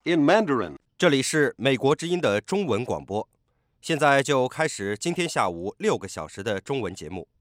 in Mandarin. 这里是美国之音的中文广播，现在就开始今天下午6个小时的中文节目。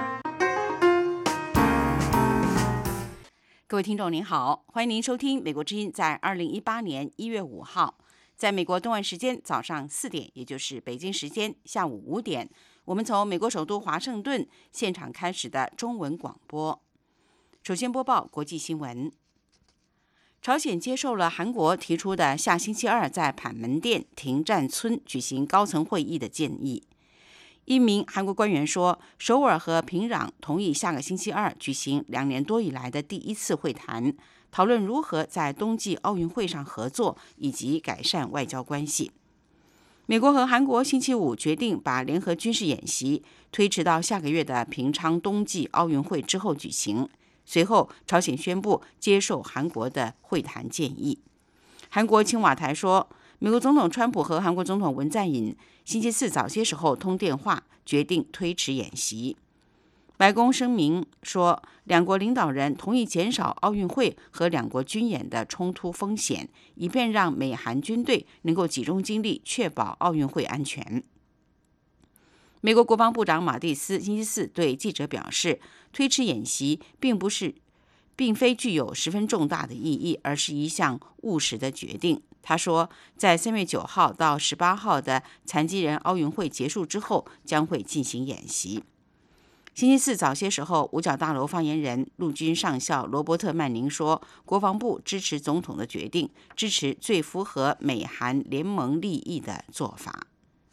各位听众您好，欢迎您收听美国之音在2018年1月5号，在美国东岸时间早上4点，也就是北京时间下午5点，我们从美国首都华盛顿现场开始的中文广播。首先播报国际新闻。朝鲜接受了韩国提出的下星期二在板门店停战村举行高层会议的建议。一名韩国官员说，首尔和平壤同意下个星期二举行2年多以来的第一次会谈，讨论如何在冬季奥运会上合作以及改善外交关系。美国和韩国星期五决定把联合军事演习推迟到下个月的平昌冬季奥运会之后举行。随后，朝鲜宣布接受韩国的会谈建议。韩国青瓦台说，美国总统川普和韩国总统文在寅星期四早些时候通电话，决定推迟演习。白宫声明说，两国领导人同意减少奥运会和两国军演的冲突风险，以便让美韩军队能够集中精力确保奥运会安全。美国国防部长马蒂斯星期四对记者表示，推迟演习并非具有十分重大的意义，而是一项务实的决定。他说，在3月9号到18号的残疾人奥运会结束之后，将会进行演习。星期四早些时候，五角大楼发言人陆军上校罗伯特·曼宁说，国防部支持总统的决定，支持最符合美韩联盟利益的做法。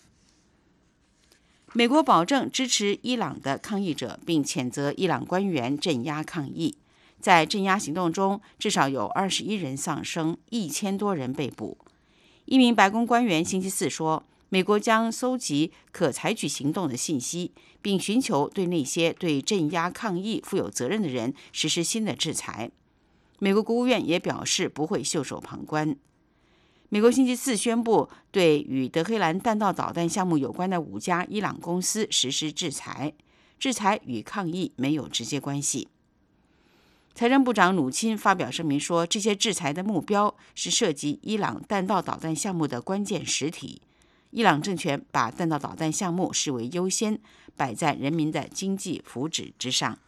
美国保证支持伊朗的抗议者，并谴责伊朗官员镇压抗议。在镇压行动中，至少有21人丧生，1000多人被捕。一名白宫官员星期四说，美国将搜集可采取行动的信息，并寻求对那些对镇压抗议负有责任的人实施新的制裁。美国国务院也表示不会袖手旁观。美国星期四宣布对与德黑兰弹道导弹项目有关的5家伊朗公司实施制裁，制裁与抗议没有直接关系。财政部长努钦发表声明说，这些制裁的目标是涉及伊朗弹道导弹项目的关键实体。伊朗政权把弹道导弹项目视为优先，摆在人民的经济福祉之上。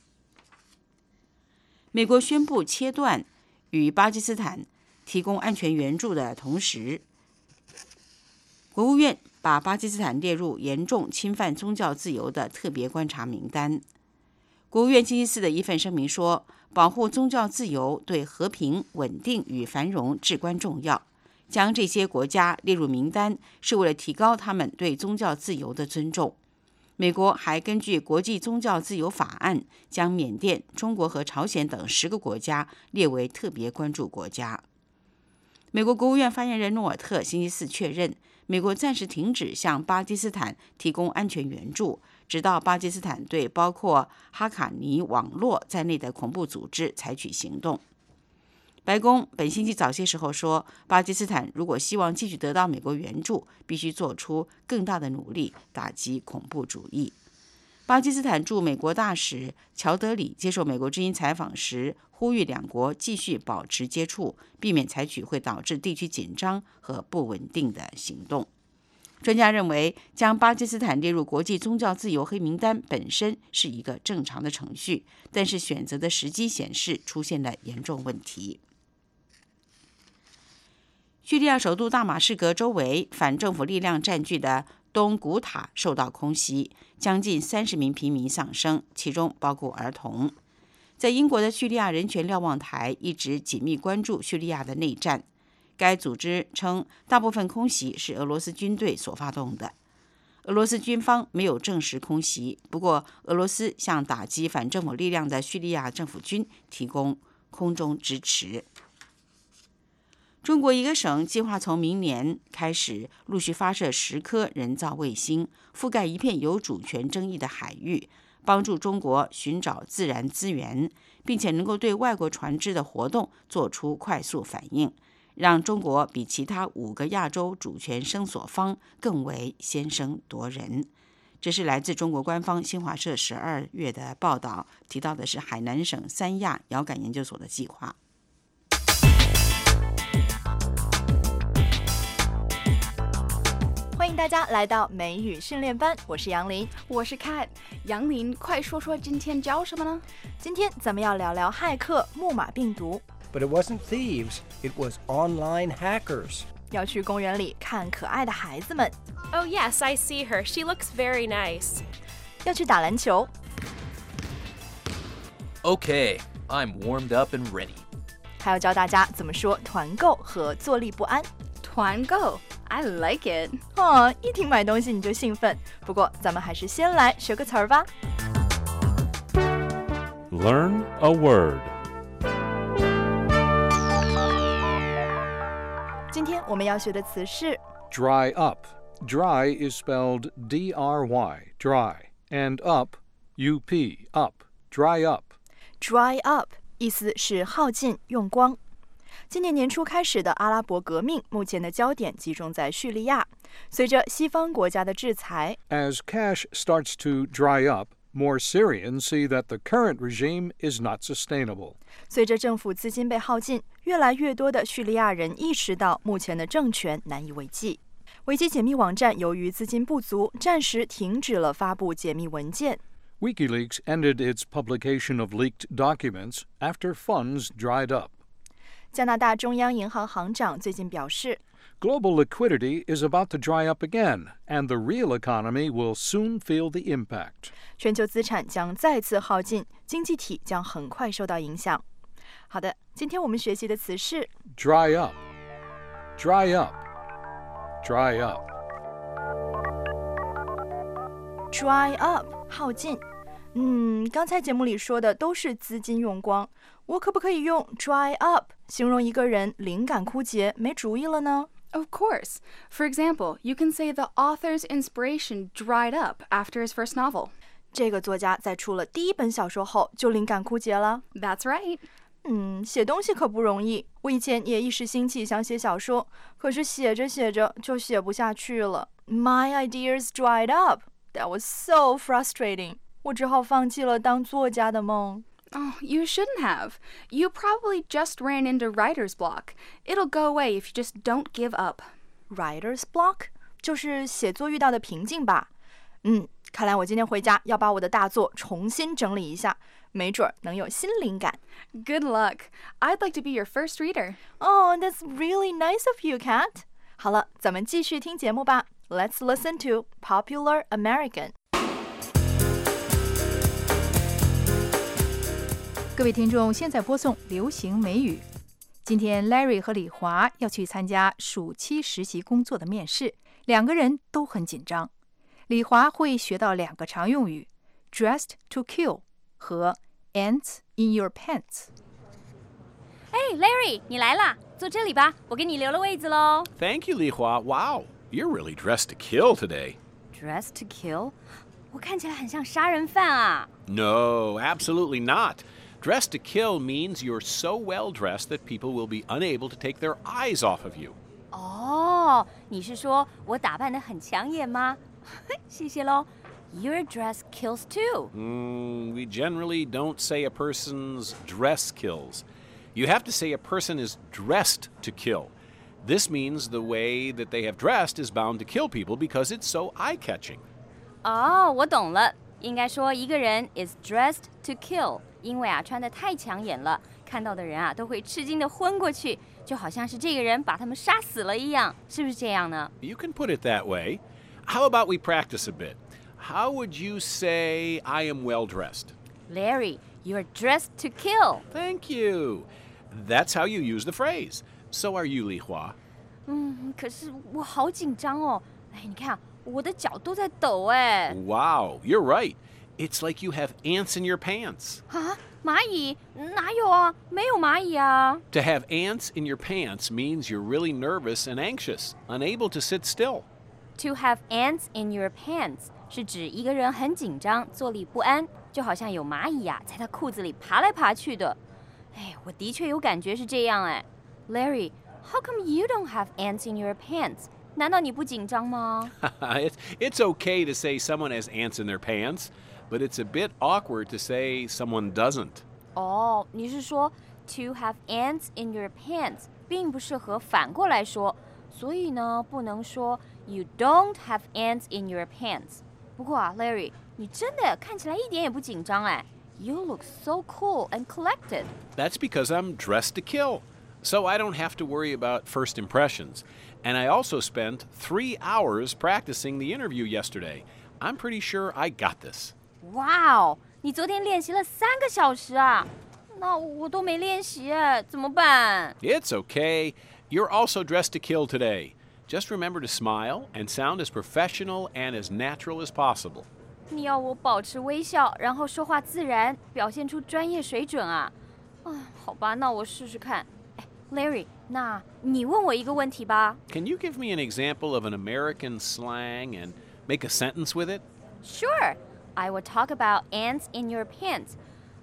美国宣布切断与巴基斯坦提供安全援助的同时，国务院把巴基斯坦列入严重侵犯宗教自由的特别观察名单。国务院星期四的一份声明说，保护宗教自由对和平、稳定与繁荣至关重要。将这些国家列入名单是为了提高他们对宗教自由的尊重。美国还根据国际宗教自由法案，将缅甸、中国和朝鲜等10个国家列为特别关注国家。美国国务院发言人诺尔特星期四确认，美国暂时停止向巴基斯坦提供安全援助，直到巴基斯坦对包括哈卡尼网络在内的恐怖组织采取行动。白宫本星期早些时候说，巴基斯坦如果希望继续得到美国援助，必须做出更大的努力打击恐怖主义。巴基斯坦驻美国大使乔德里接受美国之音采访时，呼吁两国继续保持接触，避免采取会导致地区紧张和不稳定的行动。专家认为，将巴基斯坦列入国际宗教自由黑名单本身是一个正常的程序，但是选择的时机显示出现了严重问题。叙利亚首都大马士革周围反政府力量占据的东古塔受到空袭，将近30名平民丧生，其中包括儿童。在英国的叙利亚人权瞭望台一直紧密关注叙利亚的内战。该组织称，大部分空袭是俄罗斯军队所发动的。俄罗斯军方没有证实空袭，不过俄罗斯向打击反政府力量的叙利亚政府军提供空中支持。中国一个省计划从明年开始陆续发射10颗人造卫星，覆盖一片有主权争议的海域，帮助中国寻找自然资源，并且能够对外国船只的活动做出快速反应，让中国比其他5个亚洲主权声索方更为先声夺人。这是来自中国官方新华社12月的报道，提到的是海南省三亚遥感研究所的计划。 迎大家来到美语训练班，我是杨林， 我是 Kat。杨林，快说说今天教什么呢？ 今天咱们要聊聊骇客木马病毒。 But it wasn't thieves, it was online hackers. 要去公园里看可爱的孩子们。 Oh yes, I see her. She looks very nice. 要去打篮球。 Okay, I'm warmed up and ready. 还要教大家怎么说团购和坐立不安。 团购 I like it. 一听买东西你就兴奋。不过咱们还是先来学个词儿吧。 Learn a word. 今天我们要学的词是 Dry up. Dry is spelled D-R-Y, dry, and up, U-P, up, dry up. dry up， 意思是耗尽、用光。今年年初开始的阿拉伯革命，目前的焦点集中在叙利亚。随着西方国家的制裁 As cash starts to dry up, more Syrians see that the current regime is not sustainable. 随着政府资金被耗尽，越来越多的叙利亚人意识到目前的政权难以为继。维基解密网站由于资金不足，暂时停止了发布解密文件。 WikiLeaks ended its publication of leaked documents after funds dried up. 加拿大中央银行行长最近表示 Global liquidity is about to dry up again, and the real economy will soon feel the impact. 全球资产将再次耗尽，经济体将很快受到影响。好的，今天我们学习的词是 Dry up. Dry up. Dry up. dry up， 耗尽。刚才节目里说的都是资金用光，我可不可以用 dry up 形容一个人灵感枯竭、没主意了呢？ Of course. For example, you can say the author's inspiration dried up after his first novel. 这个作家在出了第一本小说后就灵感枯竭了。 That's right. 写东西可不容易。我以前也一时兴起想写小说，可是写着写着就写不下去了。My ideas dried up. That was so frustrating. 我只好放弃了当作家的梦。 Oh, you shouldn't have. You probably just ran into writer's block. It'll go away if you just don't give up. Writer's block 就是写作遇到的瓶颈吧。看来我今天回家要把我的大作重新整理一下，没准能有新灵感。 Good luck. I'd like to be your first reader. Oh, that's really nice of you, Kat. 好了，咱们继续听节目吧。Let's listen to Popular American. 各位听众，现在播送流行美语。今天 Larry 和李华要去参加暑期实习工作的面试，两个人都很紧张。李华会学到2个常用语 dressed to kill 和 ants in your pants。 Larry， 你来啦，坐这里吧，我给你留了位子喽。 Thank you, Li Hua. Wow, you're really dressed to kill today. Dressed to kill？ 我看起来很像杀人犯啊。 No, absolutely not. Dressed to kill means you're so well dressed that people will be unable to take their eyes off of you. 哦，你是说我打扮得很抢眼吗？谢谢喽。Your dress kills too. We generally don't say a person's dress kills. You have to say a person is dressed to kill. This means the way that they have dressed is bound to kill people because it's so eye-catching. 哦，我懂了，应该说一个人 is dressed to kill， 因为穿得太抢眼了，看到的人都会吃惊地昏过去，就好像是这个人把他们杀死了一样，是不是这样呢？ You can put it that way. How about we practice a bit? How would you say I am well dressed? Larry, you're dressed to kill. Thank you. That's how you use the phrase. So are you, Li Hua. 可是我好紧张哦。你看我的脚都在抖。 Wow, you're right. It's like you have ants in your pants. 啊，蚂蚁？哪有啊？没有蚂蚁啊。 To have ants in your pants means you're really nervous and anxious, unable to sit still. To have ants in your pants 是指一个人很紧张，坐立不安，就好像有蚂蚁在他裤子里爬来爬去的。我的确有感觉是这样。Larry, how come you don't have ants in your pants? 难道你不紧张吗？ It's okay to say someone has ants in their pants, but it's a bit awkward to say someone doesn't. 哦，你是说 to have ants in your pants 并不适合反过来说， 所以呢，不能说 You don't have ants in your pants。不过啊 ，Larry， 你真的看起来一点也不紧张哎。You look so cool and collected. That's because I'm dressed to kill, so I don't have to worry about first impressions. And I also spent 3 hours practicing the interview yesterday. I'm pretty sure I got this. 哇哦，你昨天练习了3个小时啊？那我都没练习哎，怎么办？ It's okay. You're also dressed to kill today. Just remember to smile and sound as professional and as natural as possible. 你要我保持微笑，然后说话自然，表现出专业水准啊？好吧，那我试试看。Larry， 那你问我一个问题吧。 Can you give me an example of an American slang and make a sentence with it? Sure. I will talk about ants in your pants.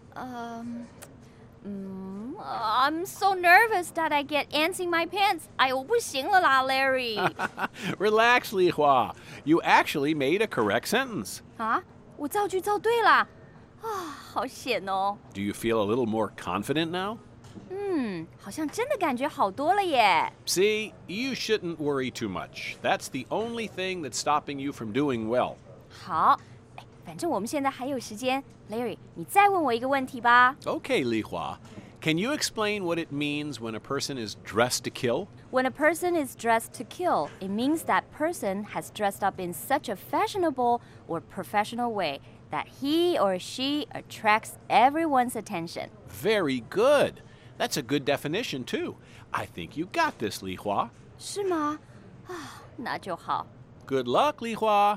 I'm so nervous that I get ants in my pants. 哎呦，不行了啦 ，Larry. Relax, Li Hua. You actually made a correct sentence. 啊，我造句造对啦。好险哦。 Do you feel a little more confident now? 好像真的感觉好多了耶。 See, you shouldn't worry too much. That's the only thing that's stopping you from doing well. 好，反正我们现在还有时间。Larry， 你再问我一个问题吧。 Okay, Li Hua. Can you explain what it means when a person is dressed to kill? When a person is dressed to kill, it means that person has dressed up in such a fashionable or professional way that he or she attracts everyone's attention. Very good. That's a good definition, too. I think you got this, Li Hua. 是吗？那就好。 Good luck, Li Hua.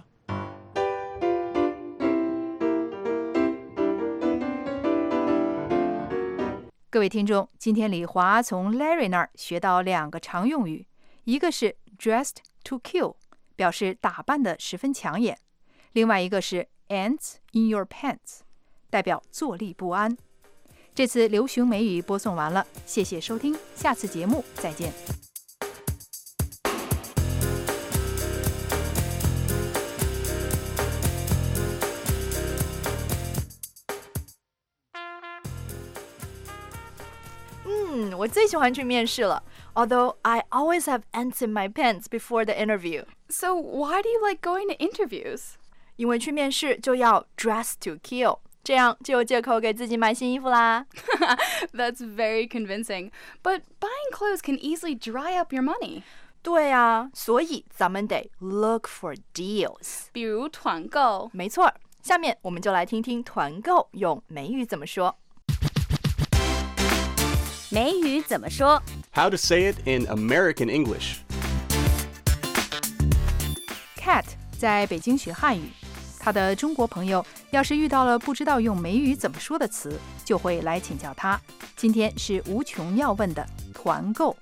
各位听众，今天李华从 Larry 那儿学到2个常用语，一个是 dressed to kill， 表示打扮得十分抢眼；另外一个是 ants in your pants， 代表坐立不安。这次流行美语播送完了，谢谢收听，下次节目再见。 我最喜欢去面试了。Although I always have ants in my pants before the interview. So why do you like going to interviews? 因为去面试就要 dress to kill， 这样就有借口给自己买新衣服啦。 That's very convincing. But buying clothes can easily dry up your money. 对啊，所以咱们得 look for deals。 比如团购。 没错，下面我们就来听听团购用美语怎么说。 美语怎么说 How to say it in American English. Cat 在北京学汉语，他的中国朋友要是遇到了不知道用美语怎么说的词，就会来请教他。今天是无穷要问的团购。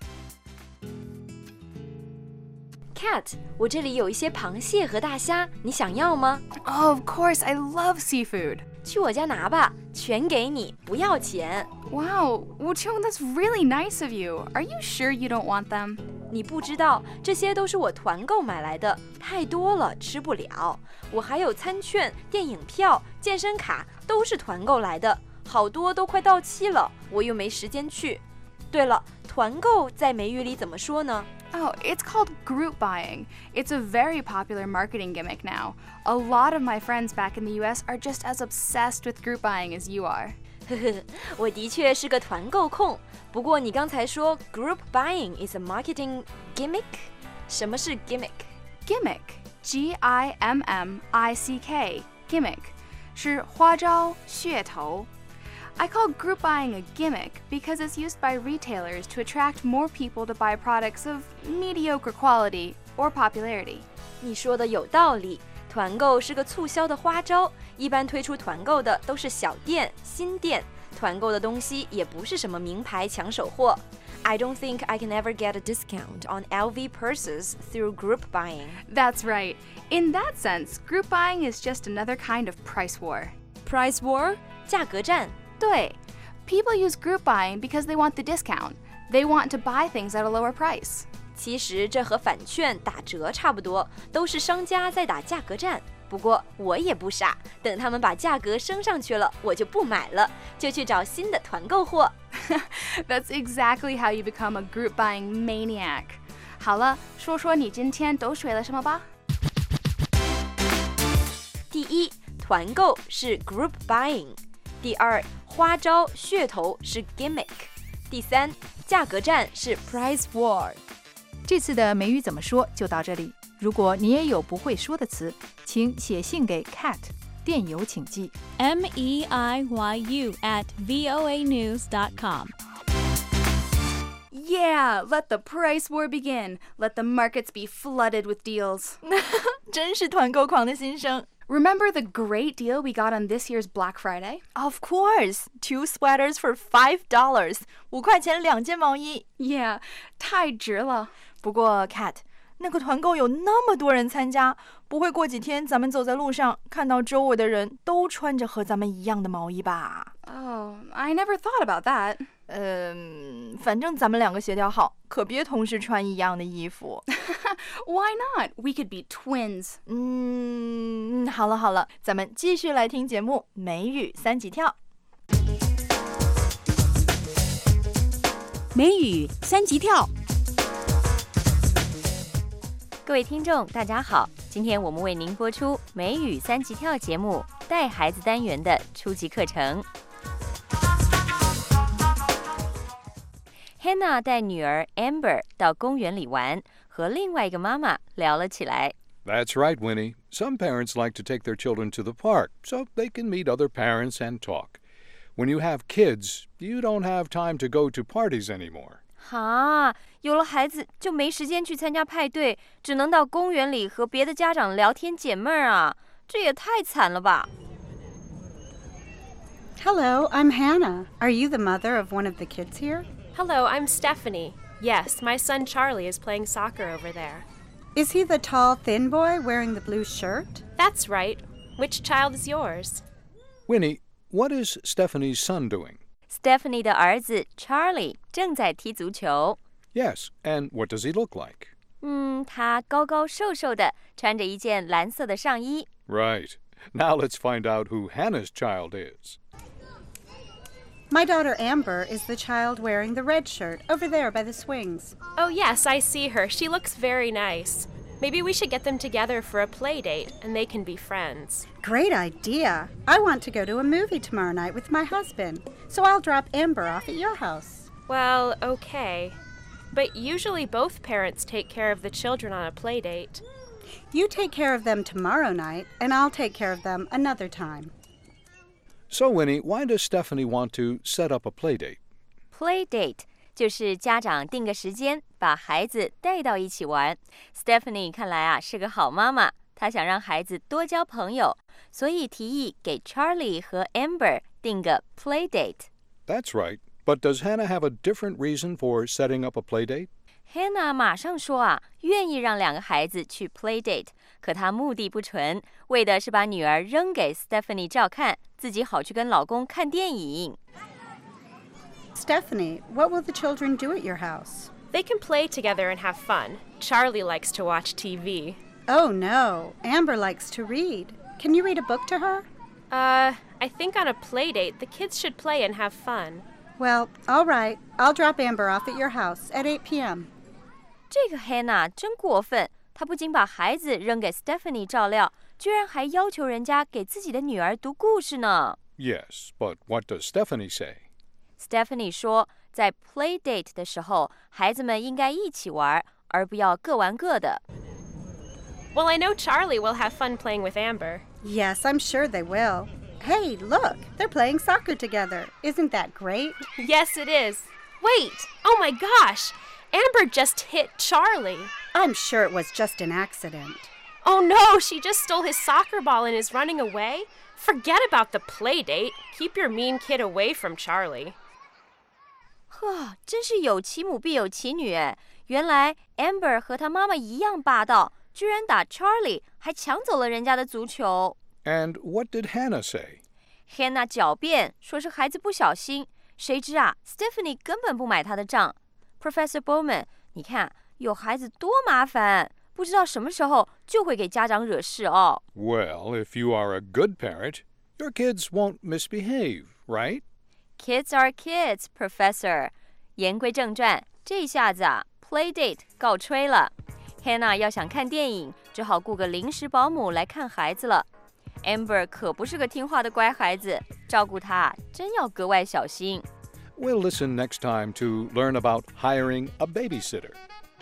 Cat， 我这里有一些螃蟹和大虾，你想要吗？ Oh, of course, I love seafood. 去我家拿吧，全给你，不要钱。 Wow, Wuchong, that's really nice of you. Are you sure you don't want them? 你不知道，这些都是我团购买来的，太多了，吃不了。我还有餐券、电影票、健身卡，都是团购来的，好多都快到期了，我又没时间去。对了，团购在美语里怎么说呢？ Oh, it's called group buying. It's a very popular marketing gimmick now. A lot of my friends back in the US are just as obsessed with group buying as you are. 我的确是个团购控，不过你刚才说 group buying is a marketing gimmick， 什么是 gimmick？ Gimmick, G-I-M-M-I-C-K, gimmick, 是花招、噱头。I call group buying a gimmick because it's used by retailers to attract more people to buy products of mediocre quality or popularity. 你说的有道理，团购是个促销的花招，一般推出团购的都是小店、新店，团购的东西也不是什么名牌抢手货。I don't think I can ever get a discount on LV purses through group buying. That's right. In that sense, group buying is just another kind of price war. Price war? 价格战。 对， People use group buying because they want the discount. They want to buy things at a lower price. 其实这和返券打折差不多，都是商家在打价格战。不过我也不傻，等他们把价格升上去了，我就不买了，就去找新的团购货。 That's exactly how you become a group buying maniac. 好了，说说你今天都学了什么吧。 第一，团购是 group buying。第二，花招噱头是 gimmick。第三，价格战是 price war。 这次的美语怎么说就到这里。如果你也有不会说的词，请写信给 Kat， 电邮请寄 meiyu@voanews.com。 Yeah, let the price war begin. Let the markets be flooded with deals. 真是团购狂的心声。 Remember the great deal we got on this year's Black Friday? Of course, 2 sweaters for $5, 5块钱2件毛衣。 Yeah, 太值了。 不过 Kat， 那个团购有那么多人参加，不会过几天咱们走在路上看到周围的人都穿着和咱们一样的毛衣吧？ Oh, I never thought about that. 反正咱们2个协调好，可别同时穿一样的衣服。 Why not? We could be twins. 好了，咱们继续来听节目《美语三级跳》。 美语三级跳。 各位听众，大家好！今天我们为您播出美语三级跳节目带孩子单元的初级课程。Hannah 带女儿 Amber 到公园里玩，和另外一个妈妈聊了起来。 That's right, Winnie. Some parents like to take their children to the park so they can meet other parents and talk. When you have kids, you don't have time to go to parties anymore. 哈，有了孩子就没时间去参加派对，只能到公园里和别的家长聊天解闷儿啊，这也太惨了吧。 Hello, I'm Hannah. Are you the mother of one of the kids here? Hello, I'm Stephanie. Yes, my son Charlie is playing soccer over there. Is he the tall, thin boy wearing the blue shirt? That's right. Which child is yours? Winnie, what is Stephanie's son doing? Stephanie 的儿子 Charlie 正在踢足球。 Yes, and what does he look like? 他高高瘦瘦的，穿着一件蓝色的上衣。 Right. Now let's find out who Hannah's child is. My daughter Amber is the child wearing the red shirt over there by the swings. Oh, yes, I see her. She looks very nice. Maybe we should get them together for a play date, and they can be friends. Great idea. I want to go to a movie tomorrow night with my husband, so I'll drop Amber off at your house. Well, okay. But usually both parents take care of the children on a play date. You take care of them tomorrow night, and I'll take care of them another time. So, Winnie, why does Stephanie want to set up a play date? Play date 就是家长定个时间，把孩子带到一起玩。Stephanie 看来啊是个好妈妈，她想让孩子多交朋友，所以提议给 Charlie 和 Amber 定个 play date. That's right. But does Hannah have a different reason for setting up a play date? Hannah 马上说啊，愿意让2个孩子去 play date， 可她目的不纯，为的是把女儿扔给 Stephanie 照看，自己好去跟老公看电影。 Stephanie, what will the children do at your house? They can play together and have fun. Charlie likes to watch TV. Oh, no. Amber likes to read. Can you read a book to her? I think on a play date, the kids should play and have fun. Well, all right. I'll drop Amber off at your house at 8 p.m. 这个 Hannah 真过分，她不仅把孩子扔给 Stephanie 照料，居然还要求人家给自己的女儿读故事呢。 Yes, but what does Stephanie say? Stephanie 说，在 play date 的时候，孩子们应该一起玩，而不要各玩各的。 Well, I know Charlie will have fun playing with Amber. Yes, I'm sure they will. Hey, look, they're playing soccer together. Isn't that great? Yes, it is. Wait! Oh my gosh! Amber just hit Charlie. I'm sure it was just an accident. Oh no, she just stole his soccer ball and is running away? Forget about the play date. Keep your mean kid away from Charlie. 呵，真是有其母必有其女哎！原来 Amber 和她妈妈一样霸道，居然打 Charlie， 还抢走了人家的足球。 And what did Hannah say? Hannah 狡辩说是孩子不小心，谁知啊 Stephanie 根本不买她的账。Professor Bowman， 你看有孩子多麻烦，不知道什么时候就会给家长惹事哦。 Well, if you are a good parent, your kids won't misbehave, right? Kids are kids, Professor. 言归正传，这下子啊 playdate 告吹了。Hannah 要想看电影，只好雇个临时保姆来看孩子了。Amber 可不是个听话的乖孩子，照顾她真要格外小心。 We'll listen next time to learn about hiring a babysitter.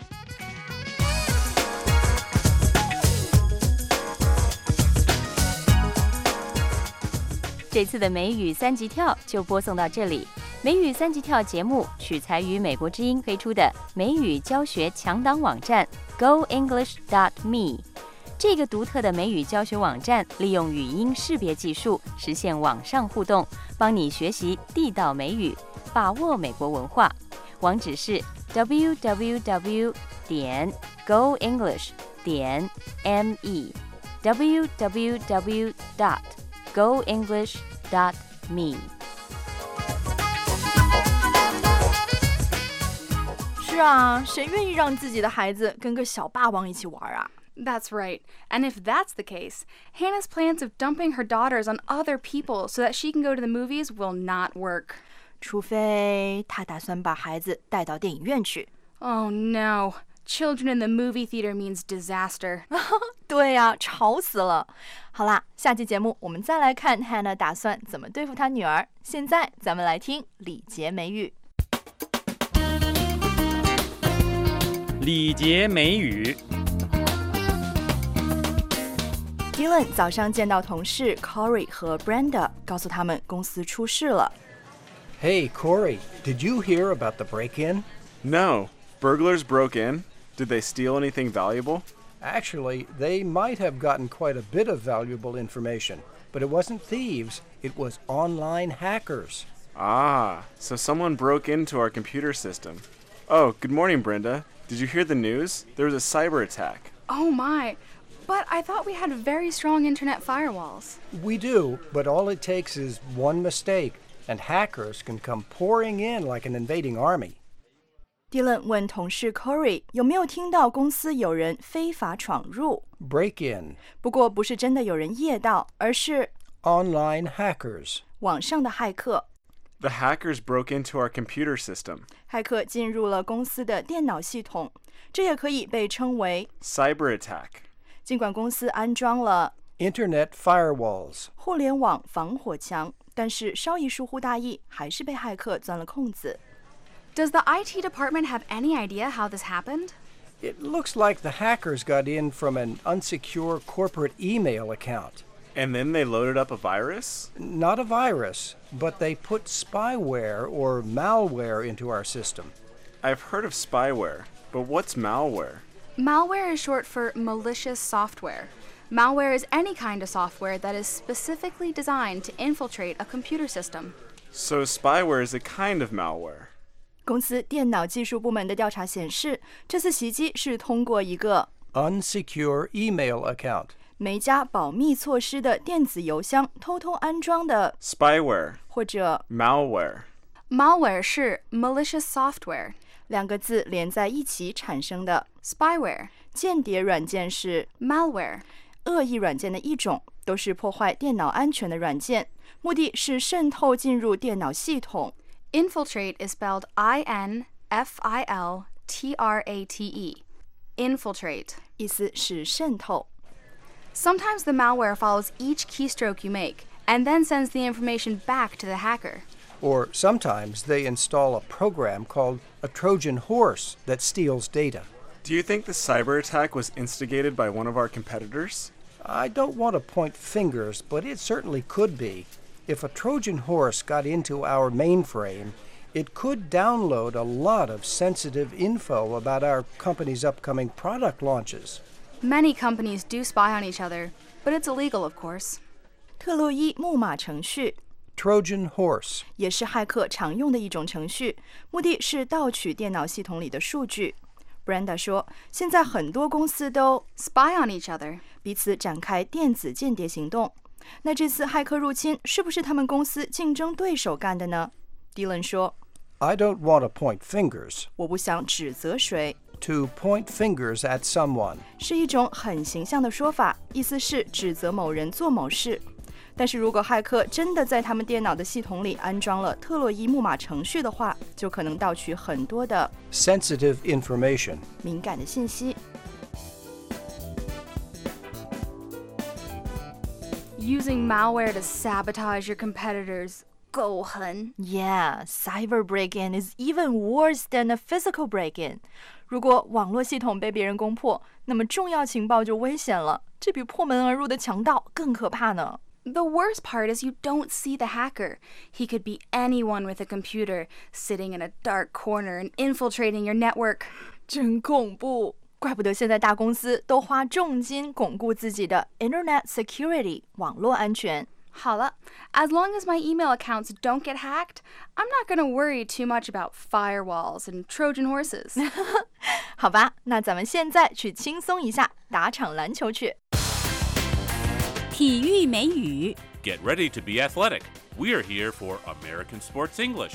这次的美语三级跳就播送到这里。美语三级跳节目取材于美国之音推出的美语教学强档网站 GoEnglish.me。这个独特的美语教学网站利用语音识别技术实现网上互动，帮你学习地道美语，把握美国文化。网址是 www.goenglish.me www.goenglish.me。 是啊，谁愿意让自己的孩子跟个小霸王一起玩啊？ That's right. And if that's the case, Hannah's plans of dumping her daughters on other people so that she can go to the movies will not work. 除非她打算把孩子带到电影院去。 Oh no. Children in the movie theater means disaster. 对呀，吵死了。好啦，下期节目我们再来看 Hannah 打算怎么对付她女儿。现在咱们来听礼节美语。 礼节美语。 Dylan 早上见到同事 Corey 和 Brenda， 告诉他们公司出事了。 Hey, Corey, did you hear about the break-in? No. Burglars broke in? Did they steal anything valuable? Actually, they might have gotten quite a bit of valuable information, but it wasn't thieves, it was online hackers. Ah, so someone broke into our computer system. Oh, good morning, Brenda. Did you hear the news? There was a cyber attack. Oh my. But I thought we had very strong internet firewalls. We do, but all it takes is one mistake, and hackers can come pouring in like an invading army. Dylan 问同事 Corey 有没有听到公司有人非法闯入 Break in. 不过不是真的有人夜盗，而是 Online hackers. 网上的骇客。 The hackers broke into our computer system. 骇客进入了公司的电脑系统，这也可以被称为 cyber attack. 尽管公司安装了 Internet firewalls. 互联网防火墙，但是稍一疏忽大意，还是被骇客钻了空子。 Does the IT department have any idea how this happened? It looks like the hackers got in from an unsecure corporate email account. And then they loaded up a virus? Not a virus, but they put spyware or malware into our system. I've heard of spyware, but what's malware? Malware is short for malicious software. Malware is any kind of software that is specifically designed to infiltrate a computer system. So spyware is a kind of malware. 公司电脑技术部门的调查显示，这次袭击是通过一个 unsecure email account 没加保密措施的电子邮箱偷偷安装的 spyware 或者 malware. Malware 是 malicious software 两个字连在一起产生的 spyware 间谍软件是 malware 恶意软件的一种，都是破坏电脑安全的软件，目的是渗透进入电脑系统。 Infiltrate is spelled I-N-F-I-L-T-R-A-T-E. Infiltrate 意思是渗透。 Sometimes the malware follows each keystroke you make and then sends the information back to the hacker. Or sometimes they install a program called a Trojan horse that steals data. Do you think the cyber attack was instigated by one of our competitors? I don't want to point fingers, but it certainly could be. If a Trojan horse got into our mainframe, it could download a lot of sensitive info about our company's upcoming product launches. Many companies do spy on each other, but it's illegal, of course. 特洛伊木马程序 Trojan horse 也是骇客常用的一种程序，目的是盗取电脑系统里的数据。Brenda 说，现在很多公司都 spy on each other， 彼此展开电子间谍行动。那这次骇客入侵是不是他们公司竞争对手干的呢？ Dylan 说 I don't want to point fingers. 我不想指责谁。 To point fingers at someone 是一种很形象的说法，意思是指责某人做某事。 但是如果骇客真的在他们电脑的系统里安装了特洛伊木马程序的话，就可能盗取很多的 sensitive information 敏感的信息。 Using malware to sabotage your competitors. 够狠 Yeah, cyber break-in is even worse than a physical break-in. 如果网络系统被别人攻破，那么重要情报就危险了，这比破门而入的强盗更可怕呢。 The worst part is you don't see the hacker. He could be anyone with a computer, sitting in a dark corner and infiltrating your network. 真恐怖，怪不得现在大公司都花重金巩固自己的 Internet security 网络安全。 好了 as long as my email accounts don't get hacked, I'm not going to worry too much about firewalls and Trojan horses. 好吧，那咱们现在去轻松一下，打场篮球去。 体育美语 Get ready to be athletic. We are here for American Sports English.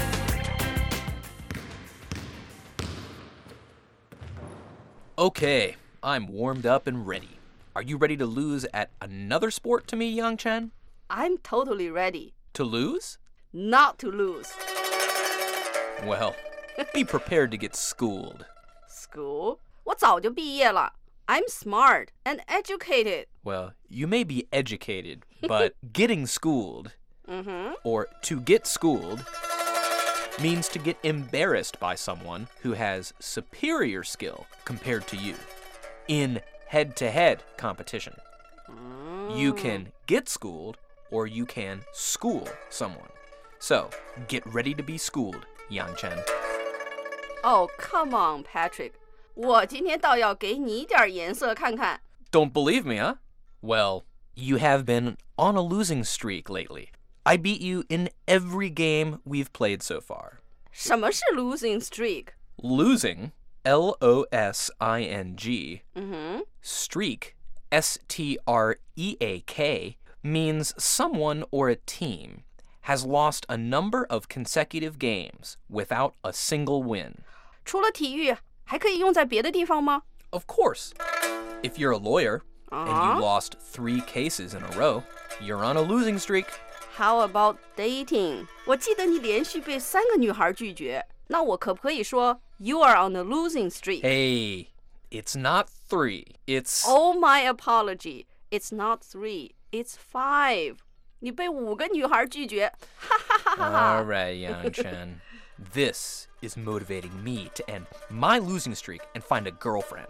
Okay, I'm warmed up and ready. Are you ready to lose at another sport to me, Yang Chen? I'm totally ready. To lose? Not to lose. Well, be prepared to get schooled. School? 我早就毕业了。I'm smart and educated. Well, you may be educated, but getting schooled, or to get schooled, means to get embarrassed by someone who has superior skill compared to you in head-to-head competition. You can get schooled, or you can school someone. So, get ready to be schooled, Yang Chen. Oh, come on, Patrick. 我今天倒要给你点颜色看看。 Don't believe me, huh? Well, you have been on a losing streak lately. I beat you in every game we've played so far. 什么是 losing streak? Losing, L-O-S-I-N-G, streak, S-T-R-E-A-K, means someone or a team has lost a number of consecutive games without a single win. 除了体育，还可以用在别的地方吗？ Of course. If you're a lawyer and you lost 3 cases in a row, you're on a losing streak. How about dating? 我记得你连续被3个女孩拒绝，那我可不可以说 you are on a losing streak? Hey, it's not 3. It's... Oh, my apology. It's not 3. It's 5. 你被5个女孩拒绝，哈哈哈哈哈。 All right, Yang Chen. This is motivating me to end my losing streak and find a girlfriend.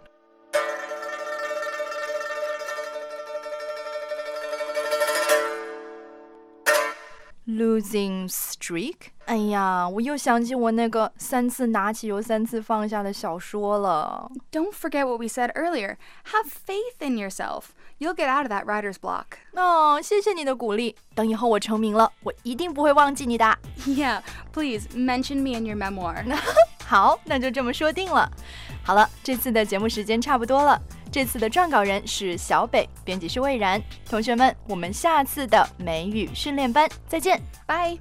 Losing streak? 哎呀，我又想起我那个3次拿起又3次放下的小说了。 Don't forget what we said earlier. Have faith in yourself. You'll get out of that writer's block. 哦，谢谢你的鼓励。等以后我成名了，我一定不会忘记你的。 Yeah, please mention me in your memoir. 好，那就这么说定了。好了，这次的节目时间差不多了。这次的撰稿人是小北，编辑是魏然。同学们，我们下次的美语训练班再见， 拜。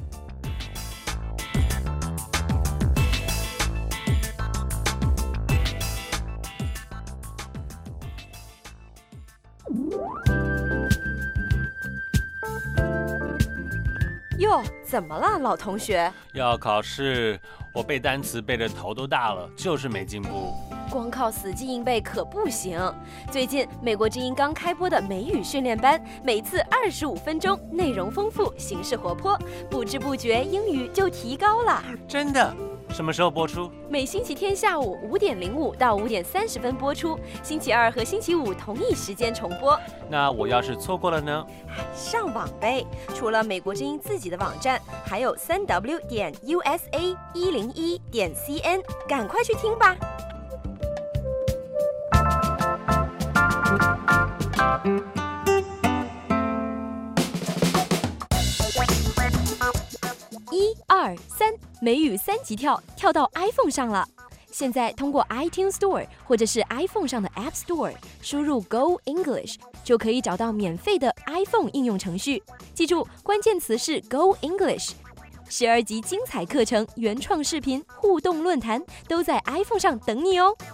哟，怎么了，老同学？ 要考试，我背单词背得头都大了，就是没进步。 光靠死记硬背可不行。最近美国之音刚开播的美语训练班，每次25分钟，内容丰富，形式活泼，不知不觉英语就提高了。 真的？什么时候播出？ 每星期天下午5点05到5点30分播出，星期二和星期五同一时间重播。 那我要是错过了呢？ 上网呗！除了美国之音自己的网站，还有3w.usa101.cn，赶快去听吧。1、2、3，美语3级跳，跳到 iPhone 上了。现在通过 iTunes Store 或者是 iPhone 上的 App Store 输入 Go English， 就可以找到免费的 iPhone 应用程序。记住，关键词是 Go English。12集精彩课程、原创视频、互动论坛都在 iPhone 上等你哦。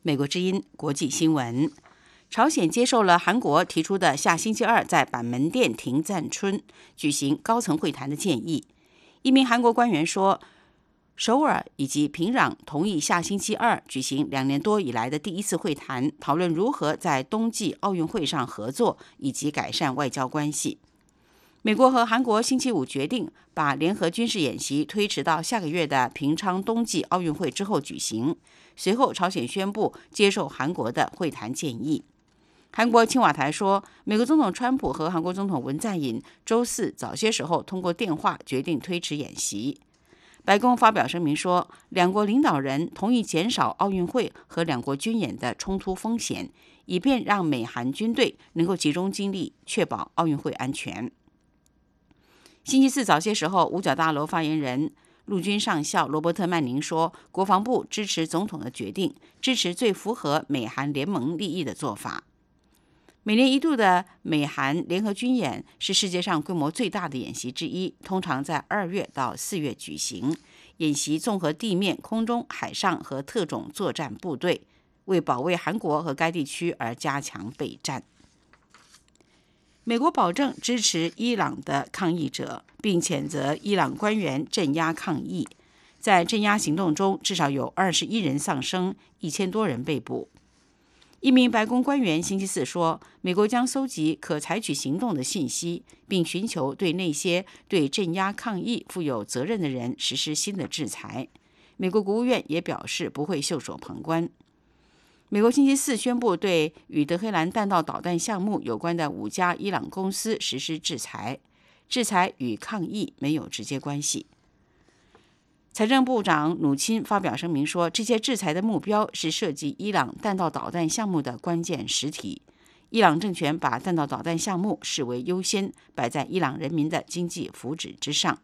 美国之音国际新闻：朝鲜接受了韩国提出的下星期二在板门店停战村举行高层会谈的建议。一名韩国官员说，首尔以及平壤同意下星期二举行2年多以来的第一次会谈，讨论如何在冬季奥运会上合作以及改善外交关系。美国和韩国星期五决定把联合军事演习推迟到下个月的平昌冬季奥运会之后举行。随后，朝鲜宣布接受韩国的会谈建议。韩国青瓦台说，美国总统川普和韩国总统文在寅周四早些时候通过电话决定推迟演习。白宫发表声明说，两国领导人同意减少奥运会和两国军演的冲突风险，以便让美韩军队能够集中精力确保奥运会安全。星期四早些时候，五角大楼发言人陆军上校罗伯特·曼宁说，国防部支持总统的决定，支持最符合美韩联盟利益的做法。每年一度的美韩联合军演是世界上规模最大的演习之一，通常在2月到4月举行。演习综合地面、空中、海上和特种作战部队，为保卫韩国和该地区而加强备战。美国保证支持伊朗的抗议者，并谴责伊朗官员镇压抗议。在镇压行动中，至少有21人丧生，1000多人被捕。一名白宫官员星期四说，美国将搜集可采取行动的信息，并寻求对那些对镇压抗议负有责任的人实施新的制裁。美国国务院也表示不会袖手旁观。美国星期四宣布对与德黑兰弹道导弹项目有关的5家伊朗公司实施制裁，制裁与抗议没有直接关系。财政部长努钦发表声明说，这些制裁的目标是涉及伊朗弹道导弹项目的关键实体。伊朗政权把弹道导弹项目视为优先，摆在伊朗人民的经济福祉之上。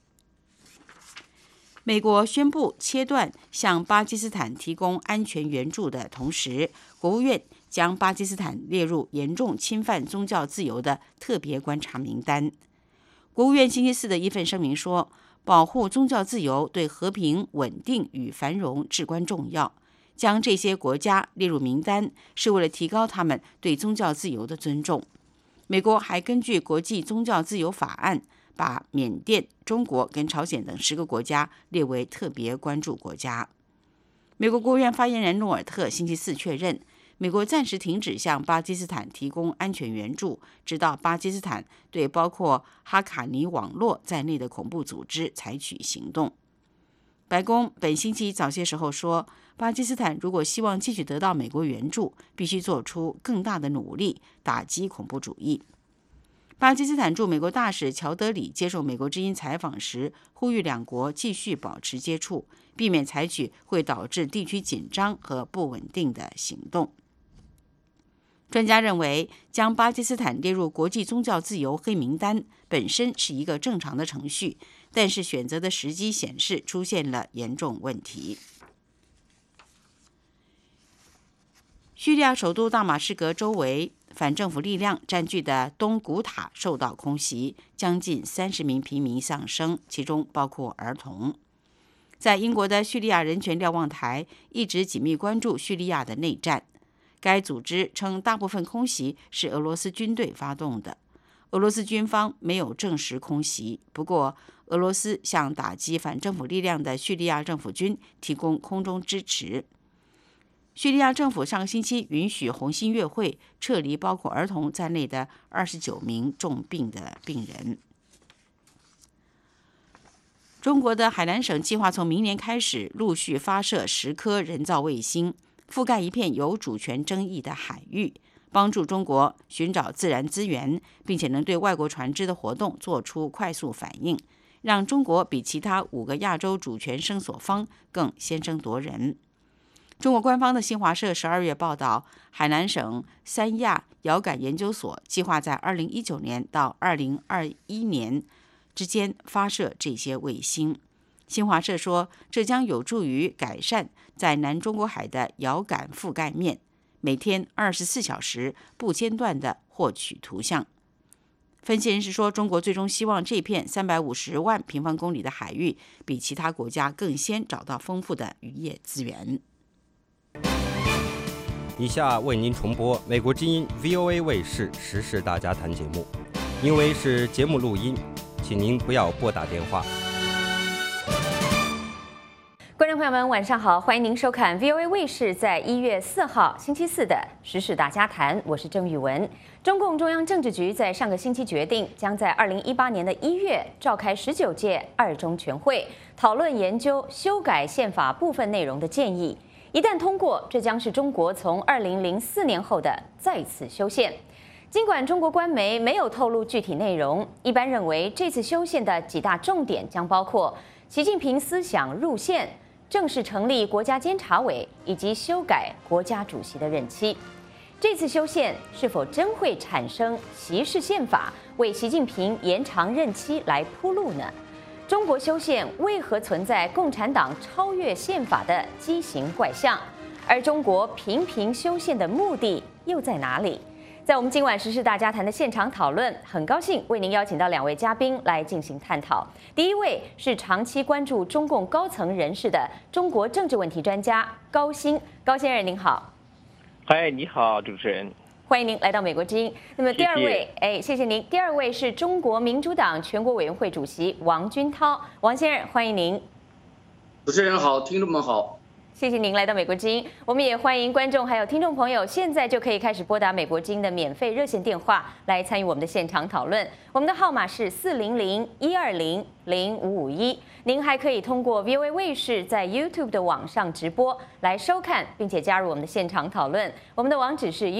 美国宣布切断向巴基斯坦提供安全援助的同时，国务院将巴基斯坦列入严重侵犯宗教自由的特别观察名单。国务院星期四的一份声明说，保护宗教自由对和平、稳定与繁荣至关重要。将这些国家列入名单，是为了提高他们对宗教自由的尊重。美国还根据国际宗教自由法案，把缅甸、中国跟朝鲜等10个国家列为特别关注国家。美国国务院发言人诺尔特星期四确认，美国暂时停止向巴基斯坦提供安全援助，直到巴基斯坦对包括哈卡尼网络在内的恐怖组织采取行动。白宫本星期早些时候说，巴基斯坦如果希望继续得到美国援助，必须做出更大的努力打击恐怖主义。巴基斯坦驻美国大使乔德里接受美国之音采访时，呼吁两国继续保持接触，避免采取会导致地区紧张和不稳定的行动。专家认为，将巴基斯坦列入国际宗教自由黑名单本身是一个正常的程序，但是选择的时机显示出现了严重问题。叙利亚首都大马士革周围反政府力量占据的东古塔受到空袭，将近30名平民丧生，其中包括儿童。在英国的叙利亚人权瞭望台一直紧密关注叙利亚的内战。该组织称，大部分空袭是俄罗斯军队发动的。俄罗斯军方没有证实空袭，不过俄罗斯向打击反政府力量的叙利亚政府军提供空中支持。叙利亚政府上个星期允许红新月会撤离包括儿童在内的29名重病的病人。中国的海南省计划从明年开始陆续发射10颗人造卫星，覆盖一片有主权争议的海域，帮助中国寻找自然资源，并且能对外国船只的活动做出快速反应，让中国比其他5个亚洲主权声索方更先声夺人。中国官方的新华社12月报道，海南省三亚遥感研究所计划在2019年到2021年之间发射这些卫星。新华社说，这将有助于改善在南中国海的遥感覆盖面，每天24小时不间断地获取图像。分析人士说，中国最终希望这片350万平方公里的海域比其他国家更先找到丰富的渔业资源。 以下为您重播美国之音 VOA 卫视时事大家谈节目，因为是节目录音，请您不要拨打电话。 观众朋友们，晚上好，欢迎您收看 VOA 卫视在1月4号星期四的时事大家谈，我是郑玉文。中共中央政治局在上个星期决定，将在2018年的1月召开19届2中全会，讨论研究修改宪法部分内容的建议。一旦通过，这将是中国从2004年后的再次修宪。尽管中国官媒没有透露具体内容，一般认为这次修宪的几大重点将包括习近平思想入宪、正式成立国家监察委以及修改国家主席的任期。这次修宪是否真会产生习氏宪法，为习近平延长任期来铺路呢？中国修宪为何存在共产党超越宪法的畸形怪象？而中国频频修宪的目的又在哪里？在我们今晚时事大家谈的现场讨论，很高兴为您邀请到2位嘉宾来进行探讨。第一位是长期关注中共高层人士的中国政治问题专家高鑫，高先生您好。 嗨，你好，主持人。 欢迎您来到美国之音。那么第二位，谢谢您。第二位是中国民主党全国委员会主席王军涛，王先生，欢迎您。 主持人好，听众们好。 谢谢您来到美国之音，我们也欢迎观众还有听众朋友，现在就可以开始拨打美国之音的免费热线电话来参与我们的现场讨论。我们的号码是400-120-0551。您还可以通过 VOA 卫视在 YouTube 的网上直播来收看，并且加入我们的现场讨论。我们的网址是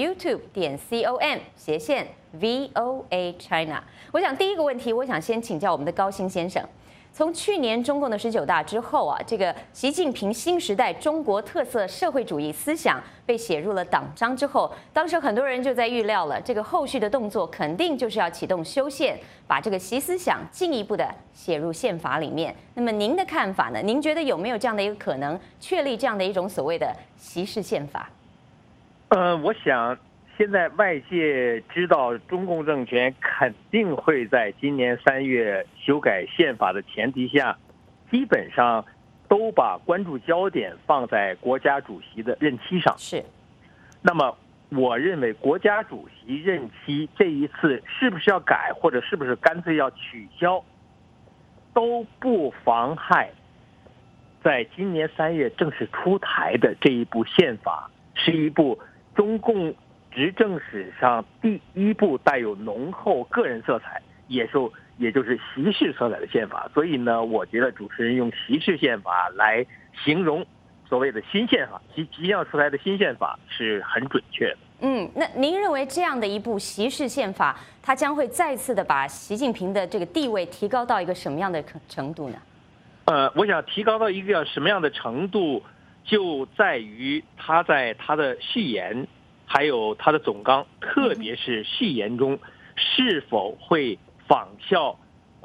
youtube.com/VOA China。我想第一个问题，我想先请教我们的高鑫先生。从去年中共的19大之后啊，这个习近平新时代中国特色社会主义思想被写入了党章之后，当时很多人就在预料了，这个后续的动作肯定就是要启动修宪，把这个习思想进一步的写入宪法里面。那么您的看法呢？您觉得有没有这样的一个可能，确立这样的一种所谓的习氏宪法？ 我想现在外界知道中共政权肯定会在今年3月修改宪法的前提下，基本上都把关注焦点放在国家主席的任期上。 是。 那么我认为国家主席任期这一次是不是要改，或者是不是干脆要取消，都不妨害在今年3月正式出台的这一部宪法，是一部中共执政史上第一部带有浓厚个人色彩，也就是习氏色彩的宪法。所以呢，我觉得主持人用习氏宪法来形容所谓的新宪法，即将出台的新宪法是很准确的。 那您认为这样的一部习氏宪法，它将会再次的把习近平的这个地位提高到一个什么样的程度呢？ 我想提高到一个什么样的程度，就在于他在他的序言还有他的总纲，特别是序言中是否会仿效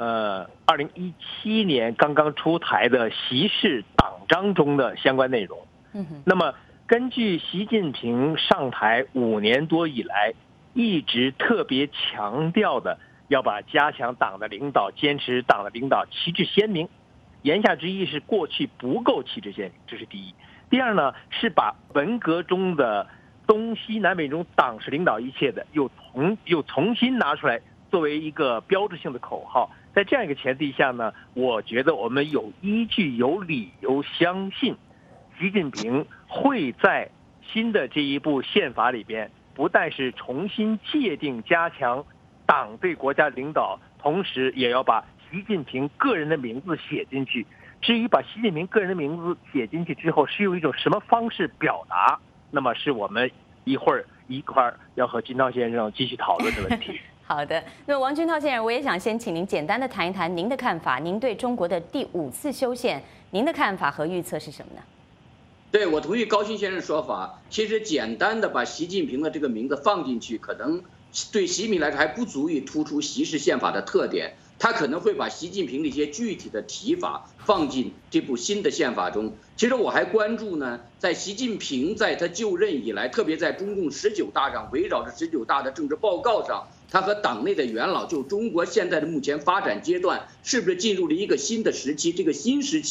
2017年刚刚出台的习氏党章中的相关内容。那么根据习近平上台5年多以来一直特别强调的，要把加强党的领导，坚持党的领导旗帜鲜明，言下之意是过去不够旗帜鲜明，这是第一。第二呢，是把文革中的东西南北中党是领导一切的又重新拿出来作为一个标志性的口号。在这样一个前提下呢，我觉得我们有依据有理由相信习近平会在新的这一部宪法里边，不但是重新界定加强党对国家领导，同时也要把习近平个人的名字写进去。至于把习近平个人的名字写进去之后是用一种什么方式表达，那么是我们一会儿要和金涛先生继续讨论的问题。 好的，那么王军涛先生，我也想先请您简单的谈一谈您的看法，您对中国的第5次修宪，您的看法和预测是什么呢？ 对，我同意高鑫先生说法。其实简单的把习近平的这个名字放进去，可能对习近平来说还不足以突出习氏宪法的特点。他可能会把习近平的一些具体的提法放进这部新的宪法中。其实我还关注呢，在习近平在他就任以来，特别在中共19大上，围绕着19大的政治报告上，他和党内的元老就中国现在的目前发展阶段是不是进入了一个新的时期，这个新时期